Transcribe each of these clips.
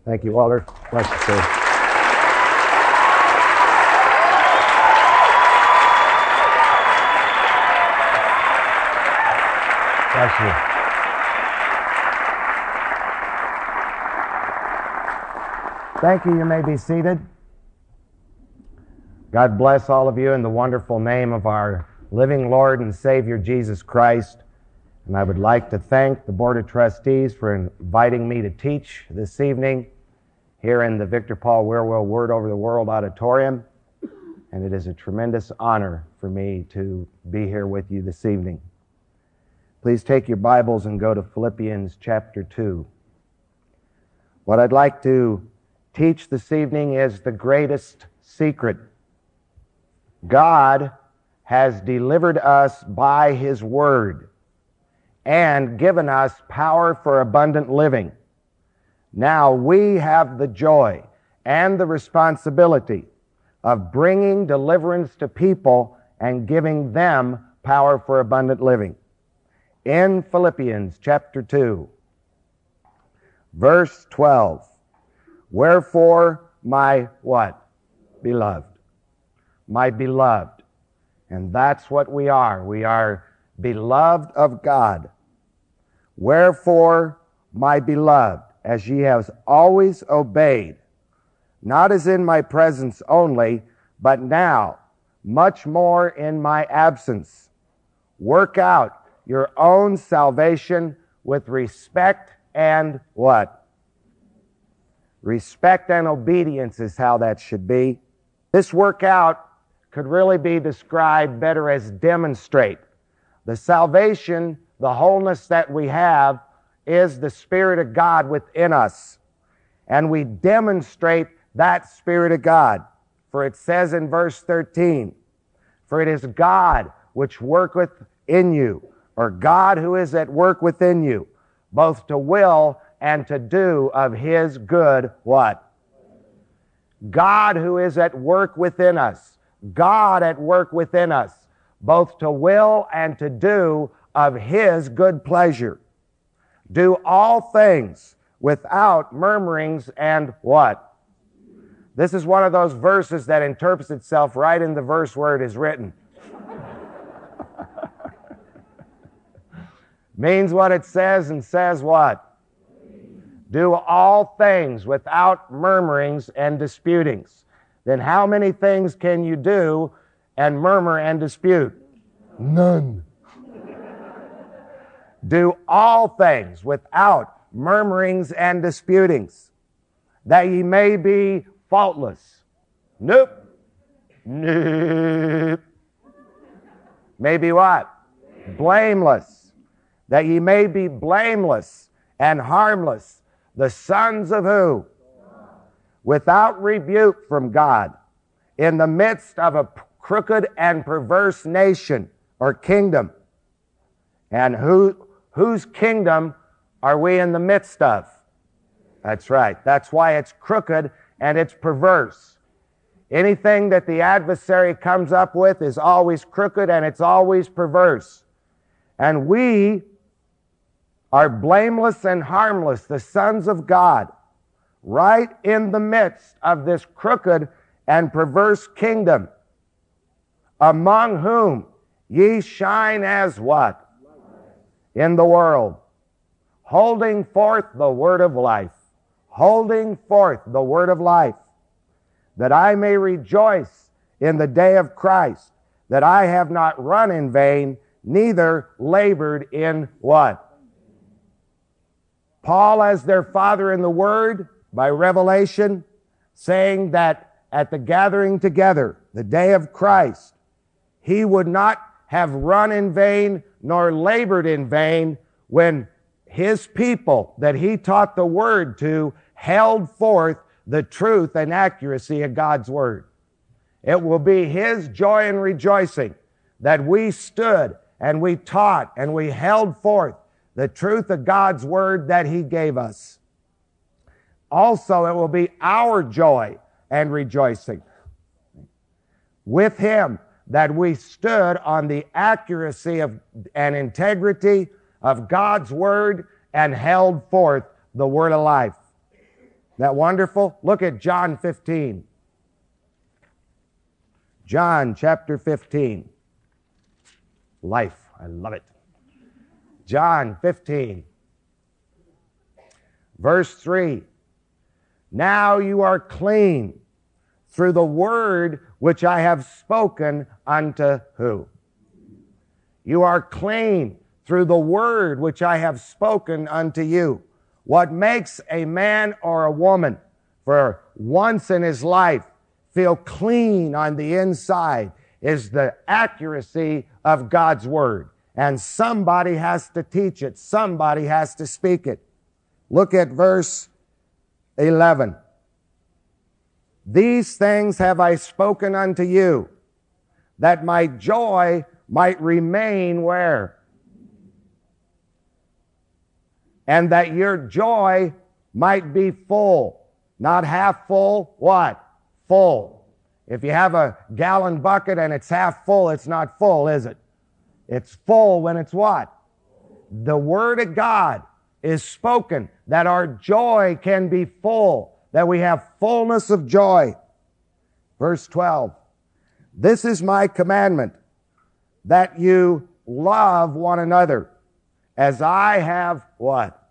Thank you, Walter. Bless you, sir. Bless you. Thank you. You may be seated. God bless all of you in the wonderful name of our living Lord and Savior, Jesus Christ. And I would like to thank the Board of Trustees for inviting me to teach this evening here in the Victor Paul Wierwille Word Over the World Auditorium. And it is a tremendous honor for me to be here with you this evening. Please take your Bibles and go to Philippians chapter 2. What I'd like to teach this evening is the greatest secret. God has delivered us by His Word and given us power for abundant living. Now we have the joy and the responsibility of bringing deliverance to people and giving them power for abundant living. In Philippians chapter 2, verse 12, wherefore my what? Beloved. My beloved. And that's what we are. We are beloved of God. Wherefore, my beloved, as ye have always obeyed, not as in my presence only, but now, much more in my absence, work out your own salvation with respect and what? Respect and obedience is how that should be. This workout could really be described better as demonstrate. The salvation, the wholeness that we have, is the Spirit of God within us. And we demonstrate that Spirit of God. For it says in verse 13, for it is God which worketh in you, or God who is at work within you, both to will and to do of His good, what? God who is at work within us. God at work within us, both to will and to do of His good pleasure. Do all things without murmurings and what? This is one of those verses that interprets itself right in the verse where it is written. Means what it says and says what? Do all things without murmurings and disputings. Then how many things can you do and murmur and dispute? None. Do all things without murmurings and disputings, that ye may be faultless. Nope. Nope. Maybe what? Blameless. That ye may be blameless and harmless, the sons of who? Without rebuke from God, in the midst of a crooked and perverse nation or kingdom. And whose kingdom are we in the midst of? That's right. That's why it's crooked and it's perverse. Anything that the adversary comes up with is always crooked and it's always perverse. And we are blameless and harmless, the sons of God, right in the midst of this crooked and perverse kingdom, among whom ye shine as what? In the world, holding forth the word of life, holding forth the word of life, that I may rejoice in the day of Christ, that I have not run in vain, neither labored in what? Paul, as their father in the word, by revelation, saying that at the gathering together, the day of Christ, he would not have run in vain nor labored in vain when his people that he taught the word to held forth the truth and accuracy of God's word. It will be his joy and rejoicing that we stood and we taught and we held forth the truth of God's word that he gave us. Also, it will be our joy and rejoicing with him that we stood on the accuracy of and integrity of God's word and held forth the word of life. that wonderful? Look at John 15. John chapter 15. Life. I love it. John 15. Verse 3. Now you are clean through the word which I have spoken unto who? You are clean through the word which I have spoken unto you. What makes a man or a woman for once in his life feel clean on the inside is the accuracy of God's word. And somebody has to teach it. Somebody has to speak it. Look at verse 11. These things have I spoken unto you, that my joy might remain where? And that your joy might be full. Not half full, what? Full. If you have a gallon bucket and it's half full, it's not full, is it? It's full when it's what? The Word of God is spoken, that our joy can be full, that we have fullness of joy. Verse 12. This is my commandment, that you love one another, as I have what?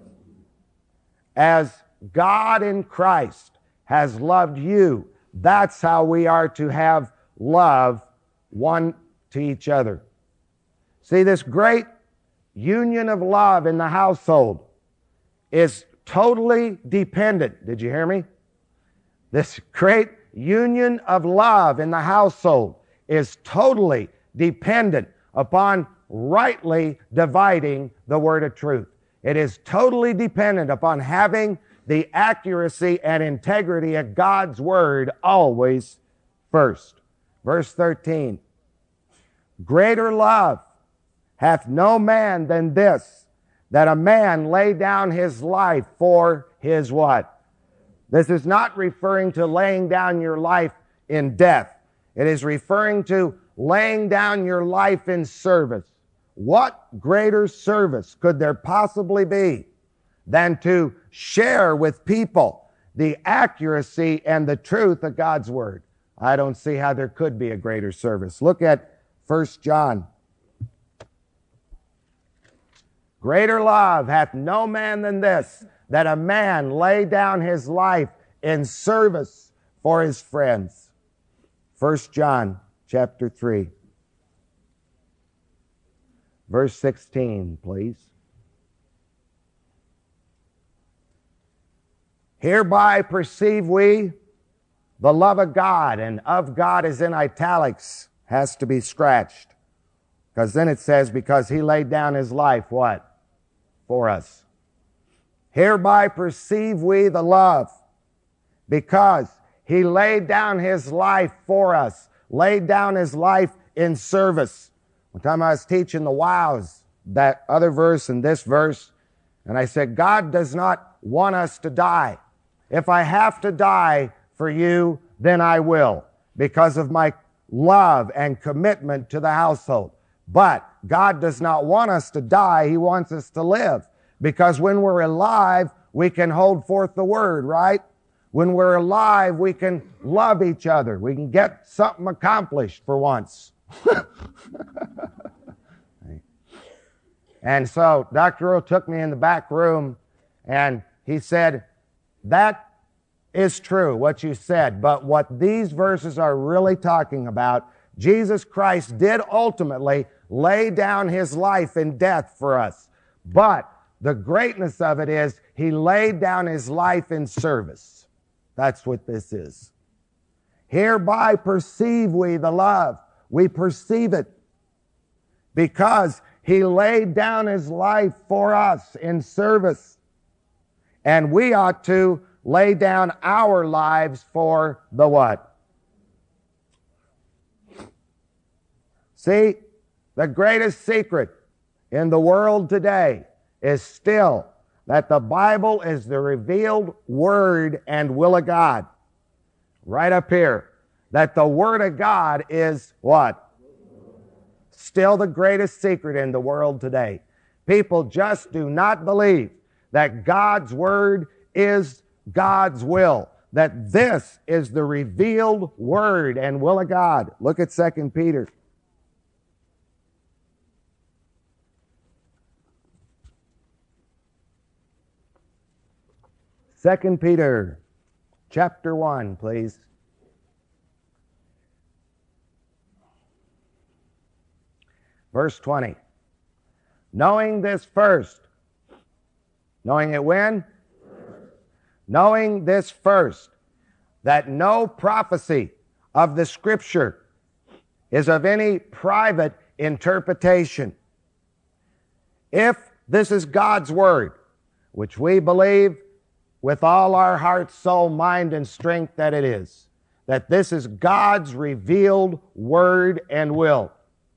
As God in Christ has loved you. That's how we are to have love one to each other. See, this great union of love in the household is totally dependent. Did you hear me? This great union of love in the household is totally dependent upon rightly dividing the word of truth. It is totally dependent upon having the accuracy and integrity of God's word always first. Verse 13. Greater love hath no man than this, that a man lay down his life for his what? This is not referring to laying down your life in death. It is referring to laying down your life in service. What greater service could there possibly be than to share with people the accuracy and the truth of God's word? I don't see how there could be a greater service. Look at 1 John. Greater love hath no man than this, that a man lay down his life in service for his friends. 1 John chapter 3. Verse 16, please. Hereby perceive we the love of God, and of God is in italics, has to be scratched. Because then it says, because he laid down his life, what? For us. Hereby perceive we the love, because he laid down his life for us, laid down his life in service. One time I was teaching the wows, that other verse and this verse, and I said, God does not want us to die. If I have to die for you, then I will, because of my love and commitment to the household. But God does not want us to die. He wants us to live, because when we're alive, we can hold forth the word, right? When we're alive, we can love each other. We can get something accomplished for once. And so Dr. Earl took me in the back room and he said, that is true, what you said, but what these verses are really talking about, Jesus Christ did ultimately lay down his life in death for us. But the greatness of it is he laid down his life in service. That's what this is. Hereby perceive we the love. We perceive it because he laid down his life for us in service. And we ought to lay down our lives for the what? See, the greatest secret in the world today is still that the Bible is the revealed word and will of God. Right up here. That the word of God is what? Still the greatest secret in the world today. People just do not believe that God's word is God's will, that this is the revealed word and will of God. Look at 2 Peter. Second Peter, chapter 1, please. Verse 20. Knowing this first. Knowing it when? Knowing this first, that no prophecy of the Scripture is of any private interpretation. If this is God's Word, which we believe with all our heart, soul, mind, and strength that it is, that this is God's revealed Word and will.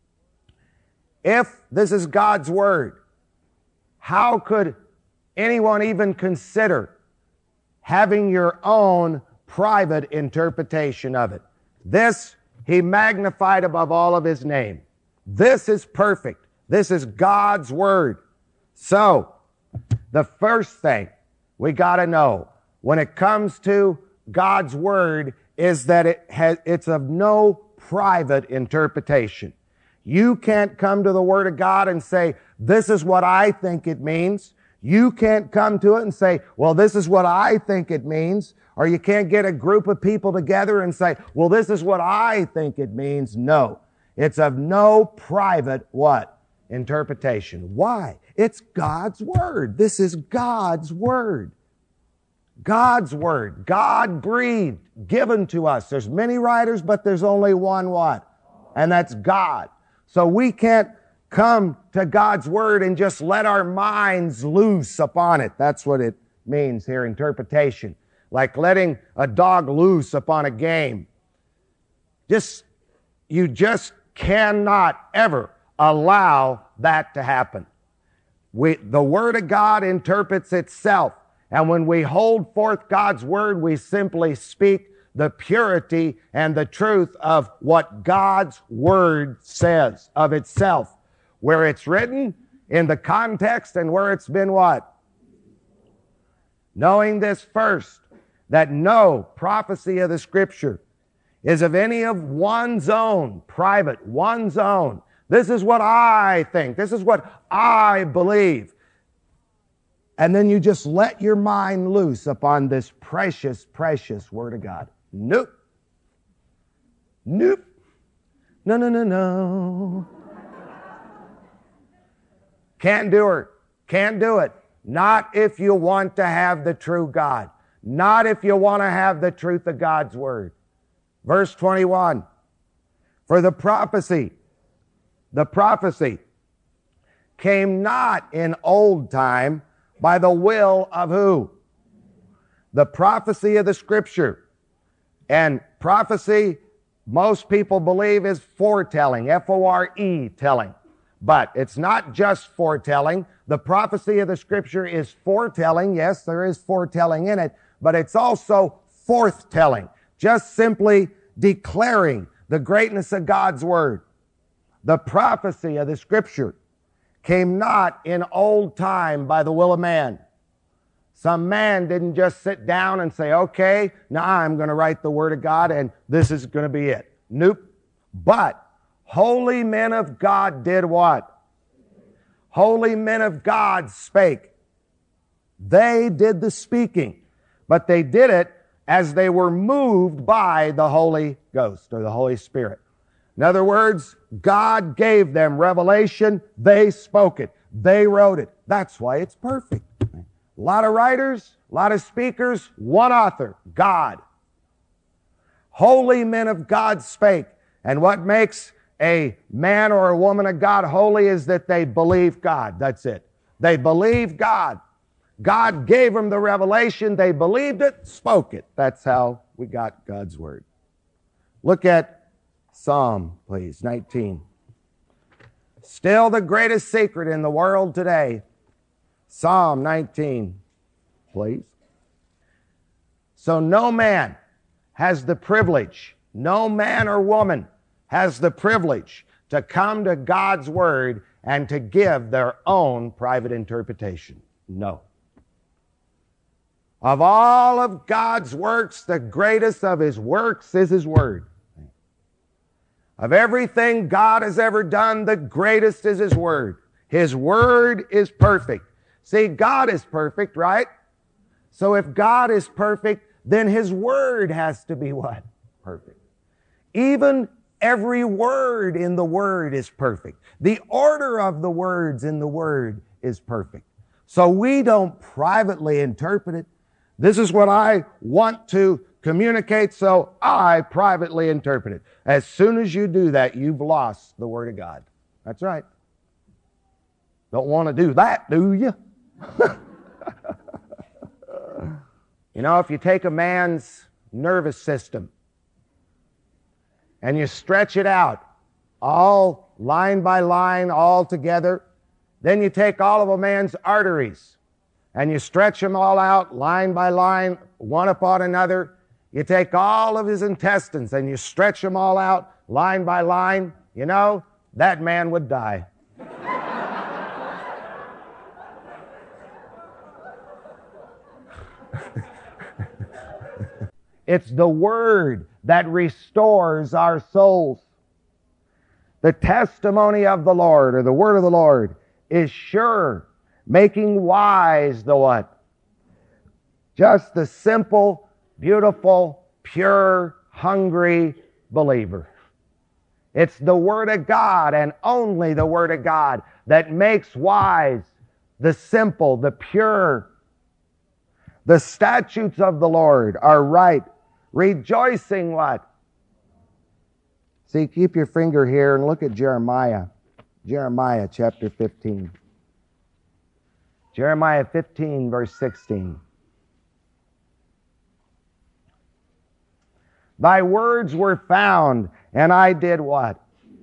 If this is God's Word, how could anyone even consider having your own private interpretation of it? This He magnified above all of His name. This is perfect. This is God's Word. So, the first thing we got to know when it comes to God's Word is that it's of no private interpretation. You can't come to the Word of God and say, this is what I think it means. You can't come to it and say, well, this is what I think it means. Or you can't get a group of people together and say, well, this is what I think it means. No. It's of no private what? Interpretation. Why? It's God's Word. This is God's Word. God's Word. God breathed, given to us. There's many writers, but there's only one what? And that's God. So we can't come to God's Word and just let our minds loose upon it. That's what it means here, interpretation. Like letting a dog loose upon a game. You just cannot ever allow that to happen. The Word of God interprets itself. And when we hold forth God's Word, we simply speak the purity and the truth of what God's Word says of itself. Where it's written, in the context, and where it's been what? Knowing this first, that no prophecy of the Scripture is of any of one's own, private, one's own. This is what I think. This is what I believe. And then you just let your mind loose upon this precious, precious Word of God. Nope. Nope. No, no, no, no. Can't do it. Can't do it. Not if you want to have the true God. Not if you want to have the truth of God's Word. Verse 21. For the prophecy came not in old time by the will of who? The prophecy of the Scripture. And prophecy, most people believe, is foretelling, F-O-R-E, telling. But it's not just foretelling. The prophecy of the Scripture is foretelling. Yes, there is foretelling in it, but it's also forthtelling. Just simply declaring the greatness of God's Word. The prophecy of the Scripture came not in old time by the will of man. Some man didn't just sit down and say, okay, now I'm going to write the Word of God and this is going to be it. Nope. But holy men of God did what? Holy men of God spake. They did the speaking, but they did it as they were moved by the Holy Ghost or the Holy Spirit. In other words, God gave them revelation. They spoke it. They wrote it. That's why it's perfect. A lot of writers, a lot of speakers, one author, God. Holy men of God spake. And what makes a man or a woman of God holy is that they believe God. That's it. They believe God. God gave them the revelation. They believed it, spoke it. That's how we got God's Word. Look at Psalm, please, 19. Still the greatest secret in the world today. Psalm 19, please. So no man has the privilege, no man or woman has the privilege to come to God's Word and to give their own private interpretation. No. Of all of God's works, the greatest of His works is His Word. Of everything God has ever done, the greatest is His Word. His Word is perfect. See, God is perfect, right? So if God is perfect, then His Word has to be what? Perfect. Even every word in the Word is perfect. The order of the words in the Word is perfect. So we don't privately interpret it. This is what I want to communicate, so I privately interpret it. As soon as you do that, you've lost the Word of God. That's right. Don't want to do that, do you? You know, if you take a man's nervous system and you stretch it out, all line by line, all together, then you take all of a man's arteries and you stretch them all out, line by line, one upon another. You take all of his intestines and you stretch them all out, line by line. You know, that man would die. It's the Word that restores our souls. The testimony of the Lord, or the Word of the Lord, is sure, making wise the what? Just the simple, beautiful, pure, hungry believer. It's the Word of God, and only the Word of God, that makes wise the simple, the pure. The statutes of the Lord are right, rejoicing what? See, keep your finger here and look at Jeremiah. Jeremiah chapter 15. Jeremiah 15, verse 16. Thy words were found, and I did what?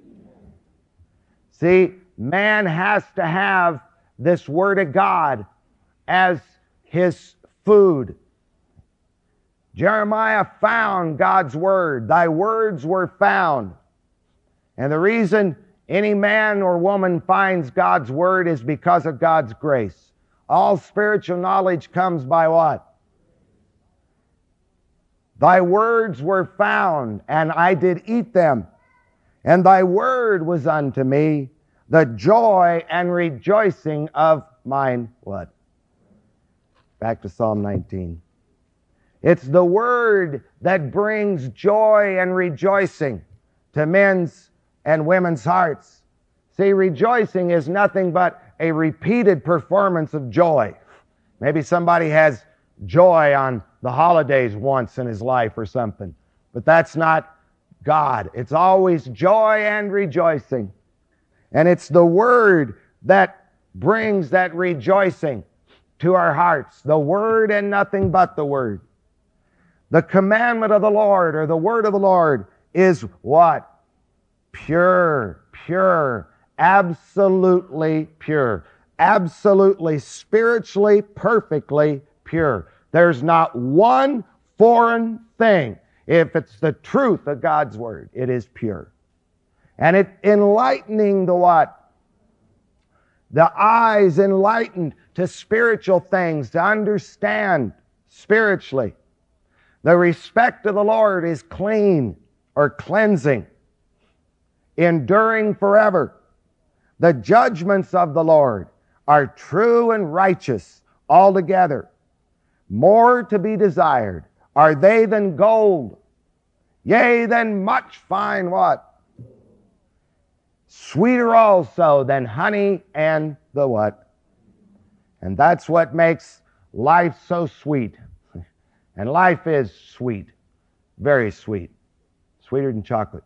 See, man has to have this Word of God as his food. Jeremiah found God's Word. Thy words were found. And the reason any man or woman finds God's Word is because of God's grace. All spiritual knowledge comes by what? Thy words were found, and I did eat them. And thy word was unto me the joy and rejoicing of mine what? Back to Psalm 19. It's the Word that brings joy and rejoicing to men's and women's hearts. See, rejoicing is nothing but a repeated performance of joy. Maybe somebody has joy on the holidays once in his life or something, but that's not God. It's always joy and rejoicing. And it's the Word that brings that rejoicing to our hearts. The Word and nothing but the Word. The commandment of the Lord, or the Word of the Lord, is what? Pure, pure, absolutely pure. Absolutely, spiritually, perfectly pure. There's not one foreign thing. If it's the truth of God's Word, it is pure. And it enlightening the what? The eyes enlightened to spiritual things, to understand spiritually. The respect of the Lord is clean or cleansing, enduring forever. The judgments of the Lord are true and righteous altogether. More to be desired are they than gold, yea, than much fine what? Sweeter also than honey and the what? And that's what makes life so sweet. And life is sweet, very sweet, sweeter than chocolate.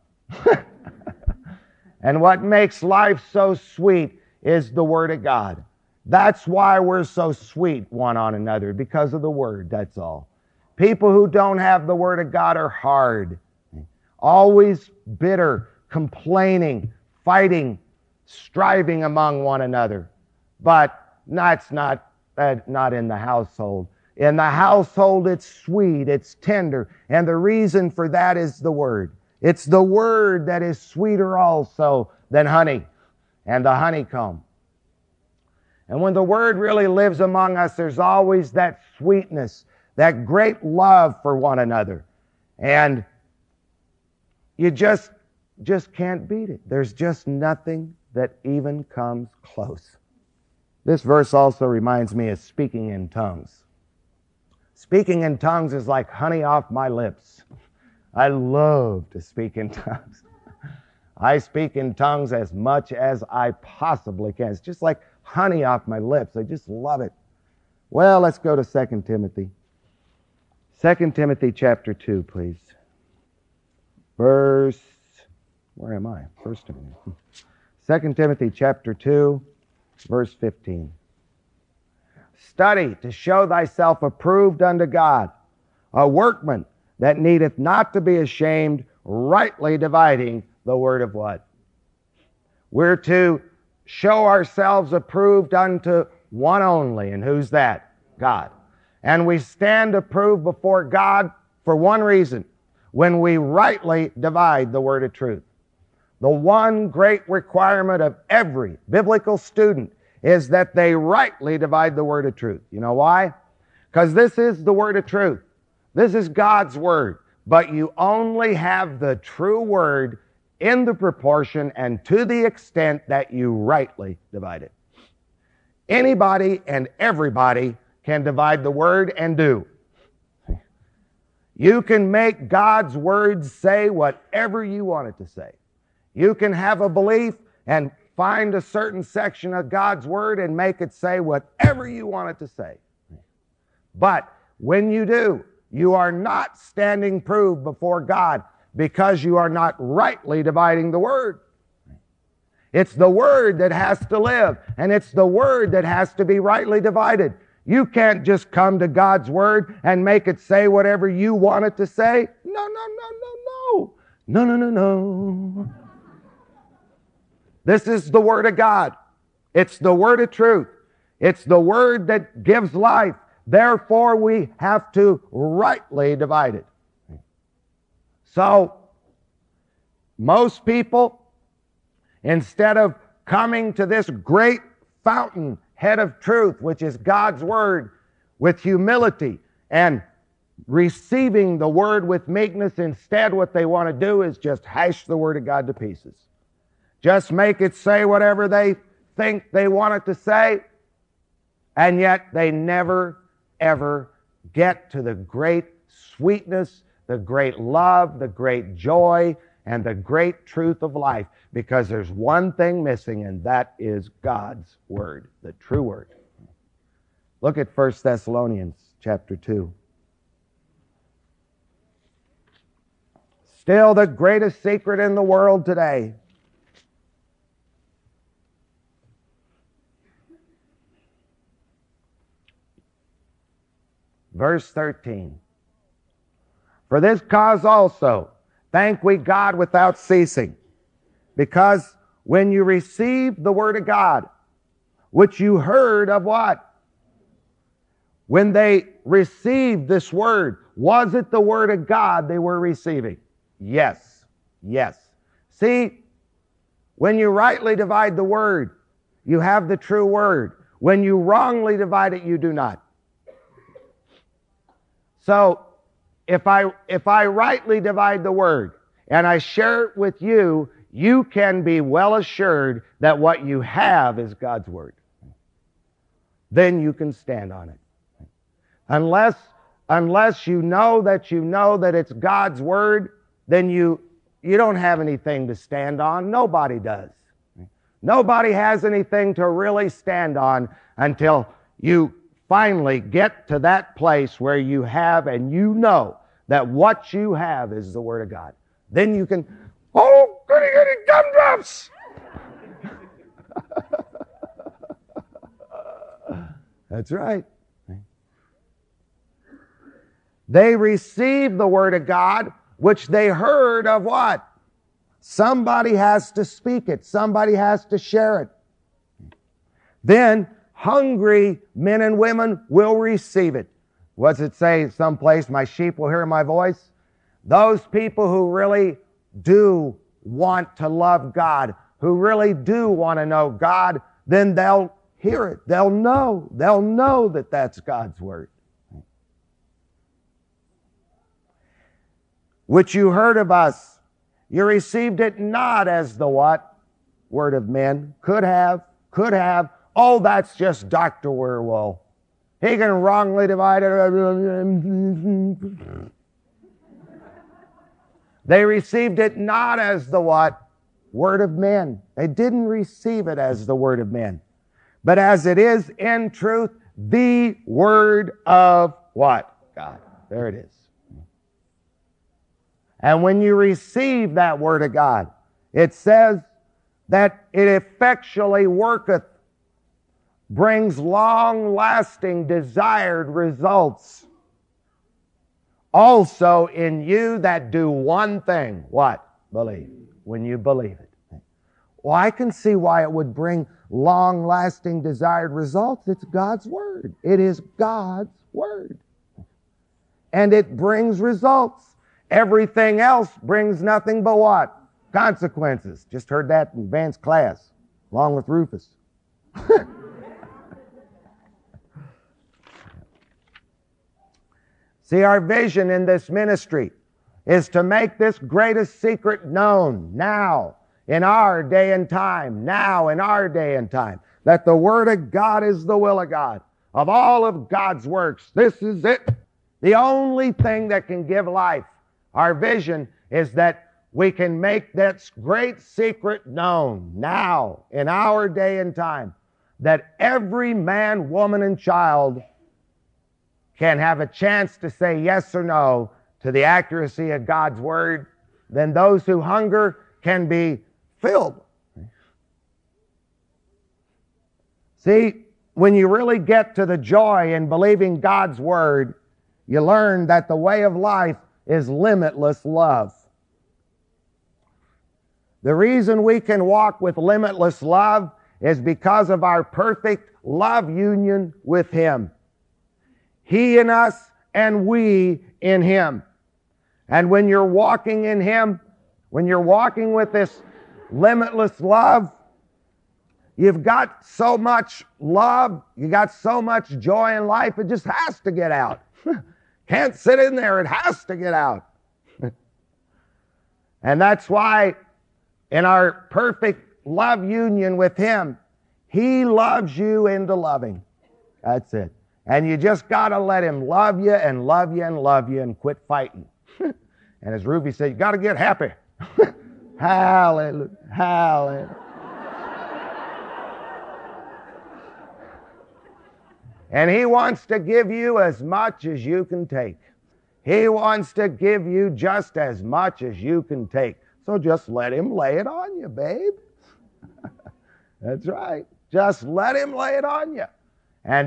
And what makes life so sweet is the Word of God. That's why we're so sweet one on another, because of the Word, that's all. People who don't have the Word of God are hard, always bitter, complaining, fighting, striving among one another. But that's not in the household. In the household, it's sweet, it's tender, and the reason for that is the Word. It's the Word that is sweeter also than honey and the honeycomb. And when the Word really lives among us, there's always that sweetness that great love for one another. And you just can't beat it. There's just nothing that even comes close. This verse also reminds me of speaking in tongues. Speaking in tongues is like honey off my lips. I love to speak in tongues. I speak in tongues as much as I possibly can. It's just like honey off my lips. I just love it. Well, let's go to 2 Timothy. 2 Timothy chapter 2, please. Where am I? 1 Timothy. 2 Timothy chapter 2, verse 15. Study to show thyself approved unto God, a workman that needeth not to be ashamed, rightly dividing the word of what? We're to show ourselves approved unto one only, and who's that? God. And we stand approved before God for one reason: when we rightly divide the word of truth. The one great requirement of every biblical student is that they rightly divide the word of truth. You know why? Because this is the word of truth. This is God's word. But you only have the true word in the proportion and to the extent that you rightly divide it. Anybody and everybody can divide the word and do. You can make God's word say whatever you want it to say. You can have a belief and find a certain section of God's word and make it say whatever you want it to say. But when you do, you are not standing proved before God because you are not rightly dividing the word. It's the word that has to live, and it's the word that has to be rightly divided. You can't just come to God's word and make it say whatever you want it to say. No. This is the word of God. It's the word of truth. It's the word that gives life. Therefore, we have to rightly divide it. So, most people, instead of coming to this great fountain head of truth, which is God's word, with humility and receiving the word with meekness, instead what they want to do is just hash the word of God to pieces. Just make it say whatever they think they want it to say, and yet they never, ever get to the great sweetness, the great love, the great joy, and the great truth of life, because there's one thing missing, and that is God's word, the true word. Look at 1 Thessalonians chapter 2. Still the greatest secret in the world today. Verse 13. For this cause also thank we God without ceasing, because when you received the word of God, which you heard of what? When they received this word, was it the word of God they were receiving? Yes. See, when you rightly divide the word, you have the true word. When you wrongly divide it, you do not. So, if I rightly divide the word and I share it with you, you can be well assured that what you have is God's word. Then you can stand on it. Unless you know that it's God's word, then you don't have anything to stand on. Nobody does. Nobody has anything to really stand on until you finally get to that place where you have and you know that what you have is the word of God. Then you can, oh, goody gumdrops! That's right. They received the word of God, which they heard of what? Somebody has to speak it. Somebody has to share it. Then hungry men and women will receive it. What's it say someplace? My sheep will hear my voice. Those people who really do want to love God, who really do want to know God, then they'll hear it. They'll know that that's God's word. which you heard of us, you received it not as the what? Word of men. Could have. Oh, that's just Dr. Wierwille. He can wrongly divide it. They received it not as the what? Word of men. They didn't receive it as the word of men, but as it is in truth, the word of what? God. There it is. And when you receive that word of God, it says that it effectually worketh, brings long-lasting desired results. Also in you that do one thing. What? Believe. When you believe it. Well, I can see why it would bring long-lasting desired results. It's God's Word. It is God's Word. And it brings results. Everything else brings nothing but what? Consequences. Just heard that in advanced class, along with Rufus. See, our vision in this ministry is to make this greatest secret known now, in our day and time, now in our day and time, that the Word of God is the will of God. Of all of God's works, this is it. The only thing that can give life. Our vision is that we can make that great secret known now, in our day and time, that every man, woman, and child can have a chance to say yes or no to the accuracy of God's Word. Then those who hunger can be filled. See, when you really get to the joy in believing God's Word, you learn that the way of life is limitless love. The reason we can walk with limitless love is because of our perfect love union with Him. He in us and we in Him. And when you're walking in Him, when you're walking with this limitless love, you've got so much love, you got so much joy in life, it just has to get out. Can't sit in there, it has to get out. And that's why in our perfect love union with Him, He loves you into loving. That's it. And you just got to let Him love you and love you and love you and quit fighting. And as Ruby said, you got to get happy. Hallelujah. Hallelujah. And He wants to give you as much as you can take. He wants to give you just as much as you can take. So just let Him lay it on you, babe. That's right. Just let Him lay it on you. And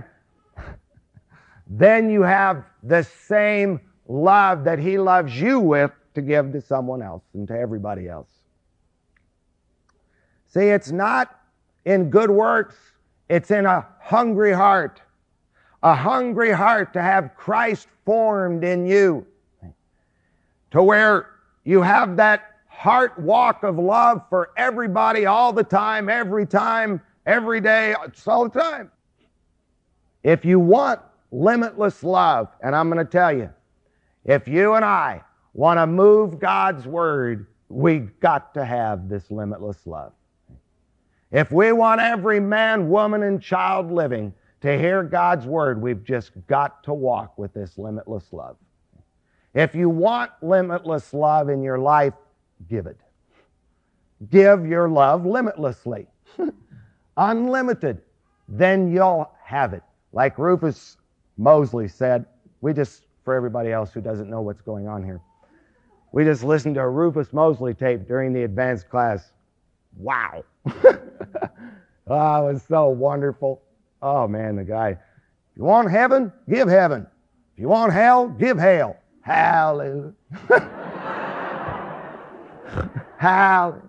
then you have the same love that He loves you with to give to someone else and to everybody else. See, it's not in good works, it's in a hungry heart. A hungry heart to have Christ formed in you. To where you have that heart walk of love for everybody all the time, every day, it's all the time. If you want limitless love, and I'm going to tell you, if you and I want to move God's Word, we've got to have this limitless love. If we want every man, woman, and child living to hear God's Word, we've just got to walk with this limitless love. If you want limitless love in your life, give it. Give your love limitlessly. Unlimited. Then you'll have it. Like Rufus Mosley said, for everybody else who doesn't know what's going on here, we just listened to a Rufus Mosley tape during the advanced class. Wow. Oh, it was so wonderful. Oh, man, the guy. If you want heaven, give heaven. If you want hell, give hell. Hallelujah. Hallelujah.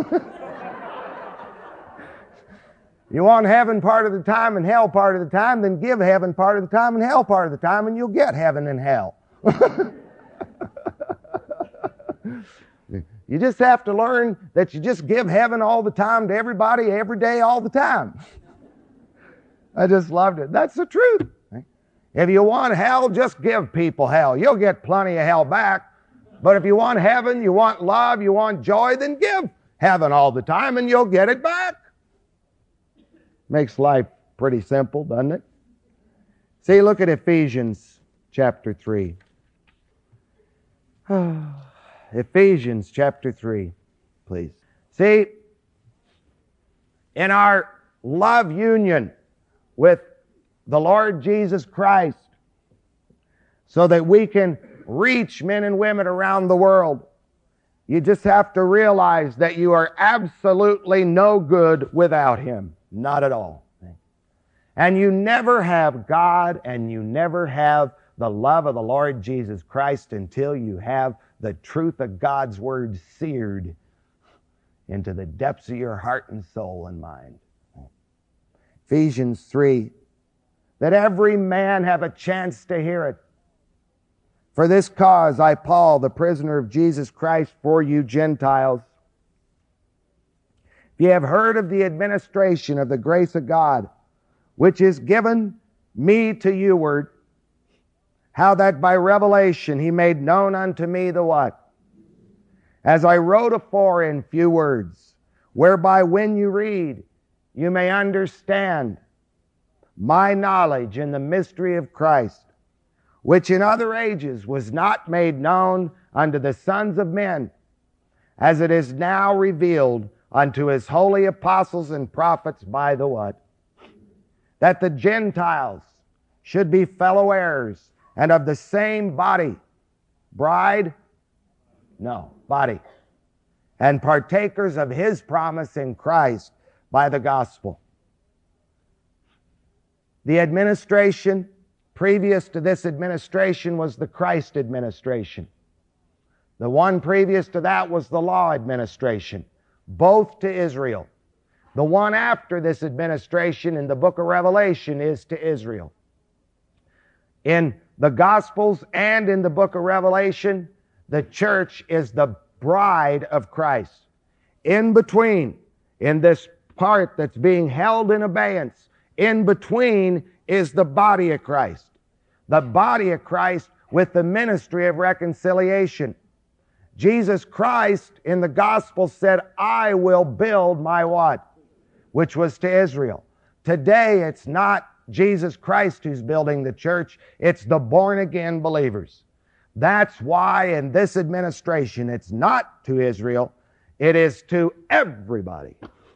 You want heaven part of the time and hell part of the time, then give heaven part of the time and hell part of the time, and you'll get heaven and hell. You just have to learn that you just give heaven all the time to everybody, every day, all the time. I just loved it. That's the truth. If you want hell, just give people hell. You'll get plenty of hell back. But if you want heaven, you want love, you want joy, then give heaven all the time and you'll get it back. Makes life pretty simple, doesn't it? See, look at Ephesians chapter 3. Ephesians chapter 3, please. See, in our love union with the Lord Jesus Christ, so that we can reach men and women around the world, you just have to realize that you are absolutely no good without Him. Not at all. And you never have God and you never have the love of the Lord Jesus Christ until you have the truth of God's Word seared into the depths of your heart and soul and mind. Ephesians 3, that every man have a chance to hear it. For this cause I, Paul, the prisoner of Jesus Christ for you Gentiles, if ye have heard of the administration of the grace of God, which is given me to youward, how that by revelation He made known unto me the what? As I wrote afore in few words, whereby when you read, you may understand my knowledge in the mystery of Christ, which in other ages was not made known unto the sons of men, as it is now revealed unto His holy apostles and prophets by the what? That the Gentiles should be fellow heirs and of the same body. Bride? No, body. And partakers of His promise in Christ by the gospel. The administration previous to this administration was the Christ administration. The one previous to that was the law administration, both to Israel. The one after this administration in the book of Revelation is to Israel. In the Gospels and in the book of Revelation, the church is the bride of Christ. In between, in this part that's being held in abeyance, in between is the body of Christ. The body of Christ with the ministry of reconciliation. Jesus Christ in the gospel said, I will build my what? Which was to Israel. Today it's not Jesus Christ who's building the church, it's the born-again believers. That's why in this administration it's not to Israel, it is to everybody.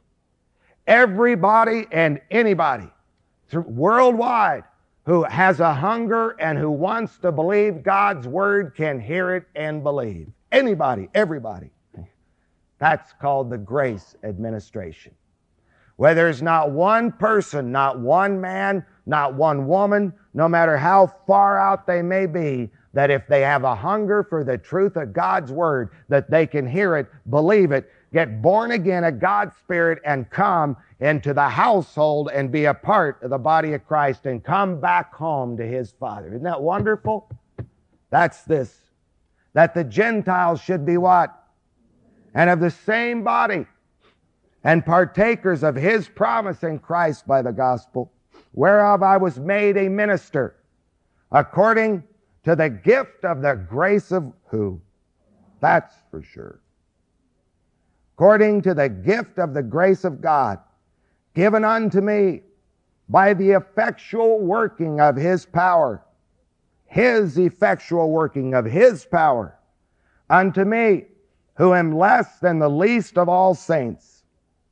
Everybody and anybody worldwide who has a hunger and who wants to believe God's Word can hear it and believe. Anybody, everybody. That's called the grace administration. Where there's not one person, not one man, not one woman, no matter how far out they may be, that if they have a hunger for the truth of God's Word, that they can hear it, believe it, get born again of God's Spirit and come into the household and be a part of the body of Christ and come back home to His Father. Isn't that wonderful? That's this. That the Gentiles should be what? And of the same body, and partakers of His promise in Christ by the gospel, whereof I was made a minister, according to the gift of the grace of who? That's for sure. According to the gift of the grace of God, given unto me by the effectual working of His power. His effectual working of His power. Unto me, who am less than the least of all saints,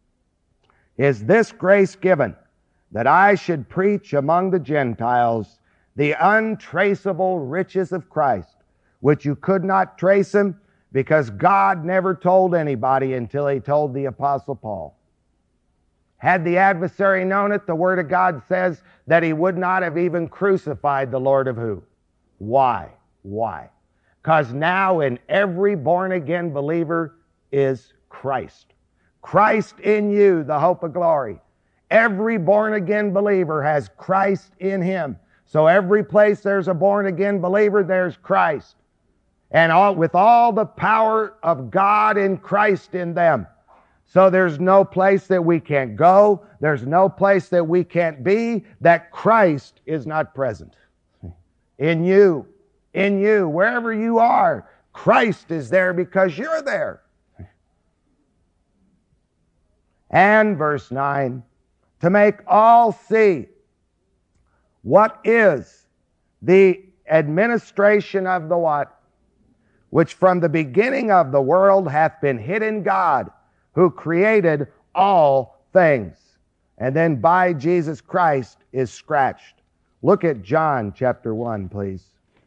is this grace given, that I should preach among the Gentiles the untraceable riches of Christ, which you could not trace Him, because God never told anybody until He told the Apostle Paul. Had the adversary known it, the Word of God says that he would not have even crucified the Lord of who? Why? Why? Because now in every born-again believer is Christ. Christ in you, the hope of glory. Every born-again believer has Christ in him. So every place there's a born-again believer, there's Christ. And with all the power of God in Christ in them. So there's no place that we can't go. There's no place that we can't be that Christ is not present. In you, wherever you are, Christ is there because you're there. And verse 9, to make all see what is the administration of the what? Which from the beginning of the world hath been hid in God, who created all things. And then by Jesus Christ is scratched. Look at John chapter 1, please.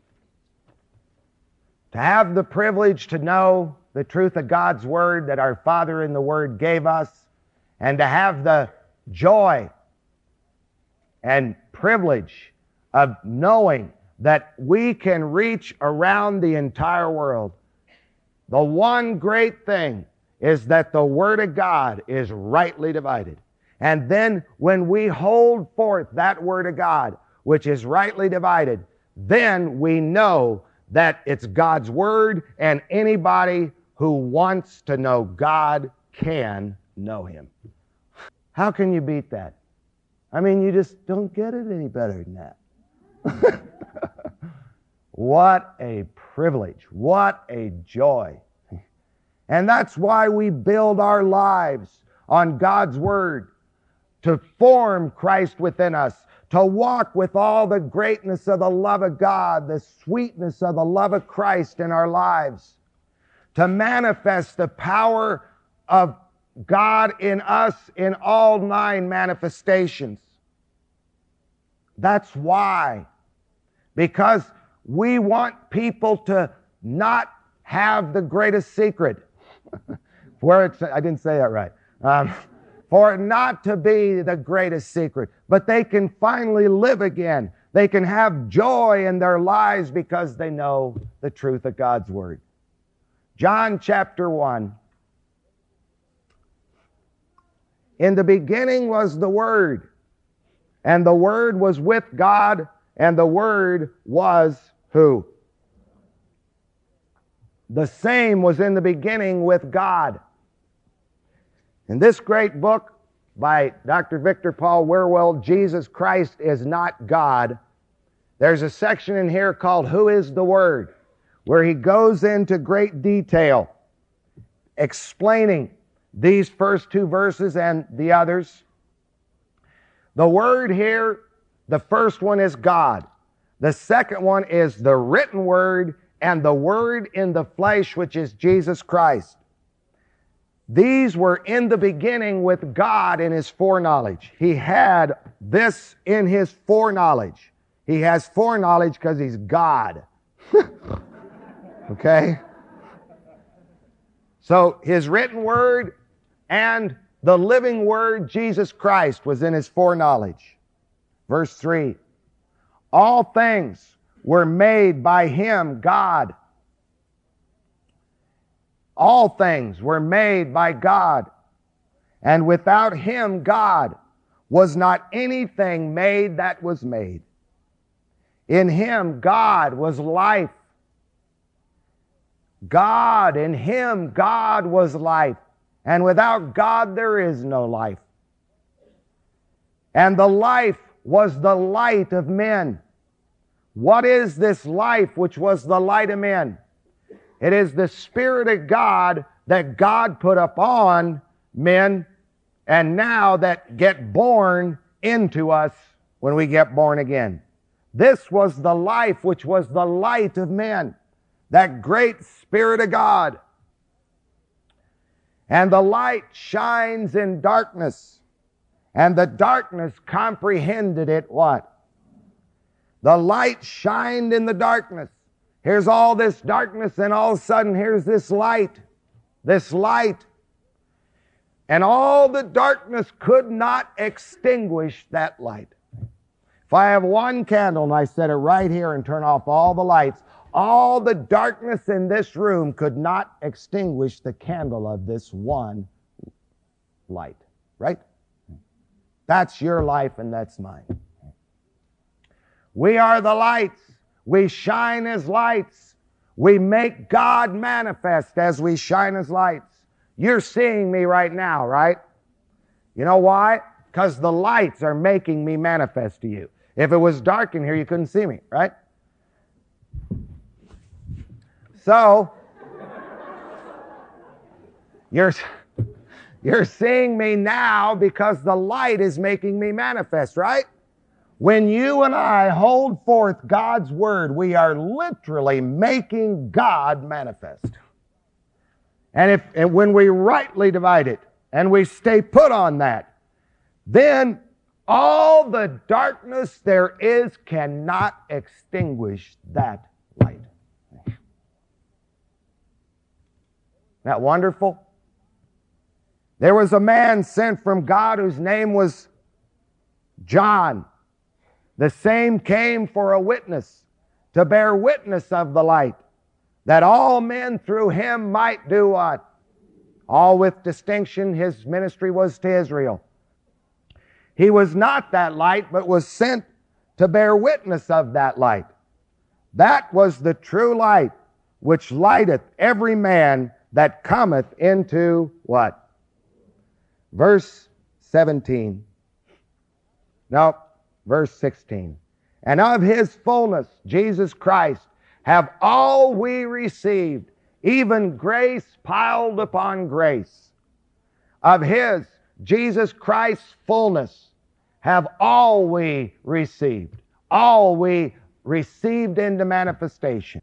To have the privilege to know the truth of God's Word that our Father in the Word gave us, and to have the joy and privilege of knowing that we can reach around the entire world. The one great thing is that the Word of God is rightly divided. And then when we hold forth that Word of God, which is rightly divided, then we know that it's God's Word, and anybody who wants to know God can know Him. How can you beat that? I mean, you just don't get it any better than that. What a privilege. What a joy. And that's why we build our lives on God's Word, to form Christ within us, to walk with all the greatness of the love of God, the sweetness of the love of Christ in our lives, to manifest the power of God in us in all 9 manifestations. That's why. Because we want people to not have the greatest secret. I didn't say that right. For it not to be the greatest secret, but they can finally live again. They can have joy in their lives because they know the truth of God's Word. John chapter 1. In the beginning was the Word, and the Word was with God, and the Word was who? The same was in the beginning with God. In this great book by Dr. Victor Paul Wierwille, Jesus Christ is not God, there's a section in here called Who is the Word, where he goes into great detail explaining these first 2 verses and the others. The Word here, the first one is God. The second one is the written Word, and the Word in the flesh, which is Jesus Christ. These were in the beginning with God in His foreknowledge. He had this in His foreknowledge. He has foreknowledge because He's God. Okay? So His written Word and the living Word, Jesus Christ, was in His foreknowledge. Verse 3. All things were made by Him, God. All things were made by God, and without Him, God, was not anything made that was made. In Him, God was life. God, in Him, God was life. And without God, there is no life. And the life was the light of men. What is this life which was the light of men? It is the Spirit of God that God put upon men, and now that get born into us when we get born again. This was the life which was the light of men, that great Spirit of God. And the light shines in darkness, and the darkness comprehended it what? The light shined in the darkness. Here's all this darkness, and all of a sudden here's this light. This light. And all the darkness could not extinguish that light. If I have one candle and I set it right here and turn off all the lights, all the darkness in this room could not extinguish the candle of this one light. Right? That's your life and that's mine. We are the lights. We shine as lights. We make God manifest as we shine as lights. You're seeing me right now, right? You know why? Because the lights are making me manifest to you. If it was dark in here, you couldn't see me, right? So, you're seeing me now because the light is making me manifest, right? When you and I hold forth God's word, we are literally making God manifest. And when we rightly divide it and we stay put on that, then all the darkness there is cannot extinguish that light. Isn't that wonderful? There was a man sent from God whose name was John. The same came for a witness, to bear witness of the light, that all men through him might do what? All with distinction. His ministry was to Israel. He was not that light, but was sent to bear witness of that light. That was the true light, which lighteth every man that cometh into what? Verse 17. No, verse 16. And of his fullness, Jesus Christ, have all we received, even grace piled upon grace. Of his, Jesus Christ's fullness, have all we received. All we received into manifestation.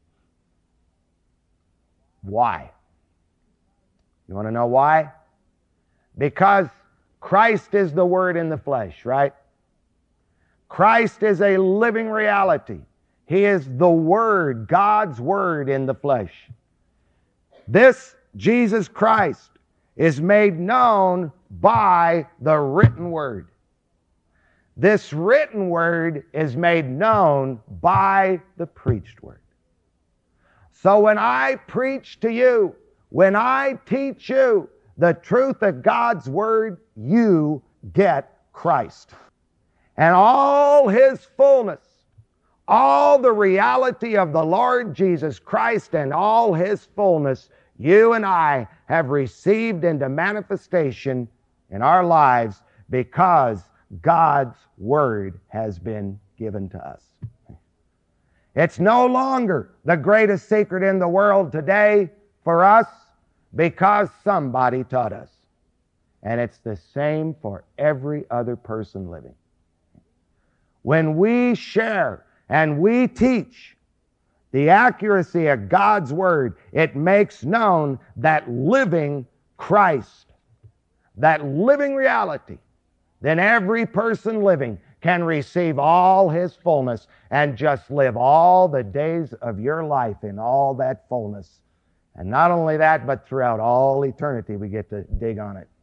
Why? You want to know why? Because Christ is the Word in the flesh, right? Christ is a living reality. He is the Word, God's Word in the flesh. This Jesus Christ is made known by the written Word. This written Word is made known by the preached Word. So when I preach to you, when I teach you the truth of God's Word, you get Christ. And all His fullness, all the reality of the Lord Jesus Christ and all His fullness, you and I have received into manifestation in our lives because God's Word has been given to us. It's no longer the greatest secret in the world today for us because somebody taught us. And it's the same for every other person living. When we share and we teach the accuracy of God's Word, it makes known that living Christ, that living reality, then every person living can receive all His fullness and just live all the days of your life in all that fullness. And not only that, but throughout all eternity we get to dig on it.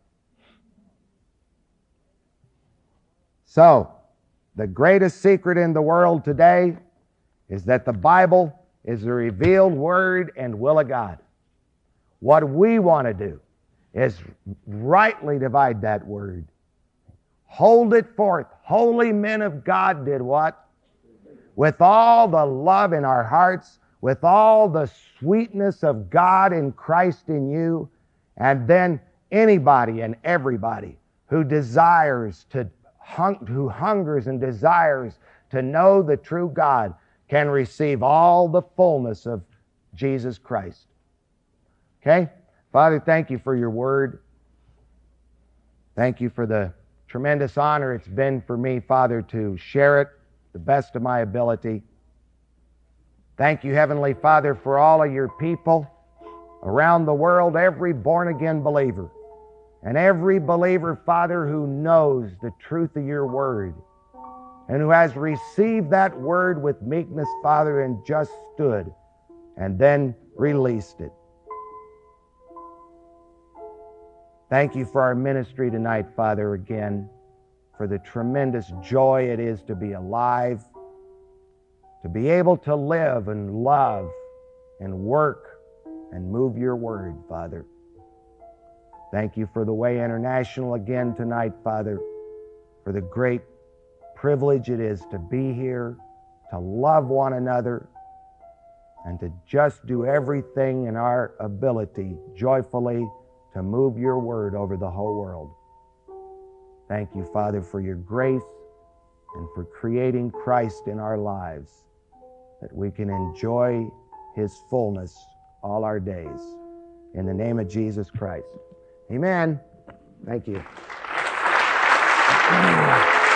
So, the greatest secret in the world today is that the Bible is the revealed Word and will of God. What we want to do is rightly divide that Word. Hold it forth. Holy men of God did what? With all the love in our hearts, with all the sweetness of God in Christ in you, and then anybody and everybody who desires to who hungers and desires to know the true God can receive all the fullness of Jesus Christ. Okay? Father, thank you for your word. Thank you for the tremendous honor it's been for me, Father, to share it the best of my ability. Thank you, Heavenly Father, for all of your people around the world, every born-again believer. And every believer, Father, who knows the truth of your word and who has received that word with meekness, Father, and just stood and then released it. Thank you for our ministry tonight, Father, again, for the tremendous joy it is to be alive, to be able to live and love and work and move your word, Father. Thank you for the Way International again tonight, Father, for the great privilege it is to be here, to love one another, and to just do everything in our ability joyfully to move your word over the whole world. Thank you, Father, for your grace and for creating Christ in our lives, that we can enjoy His fullness all our days. In the name of Jesus Christ. Amen. Thank you.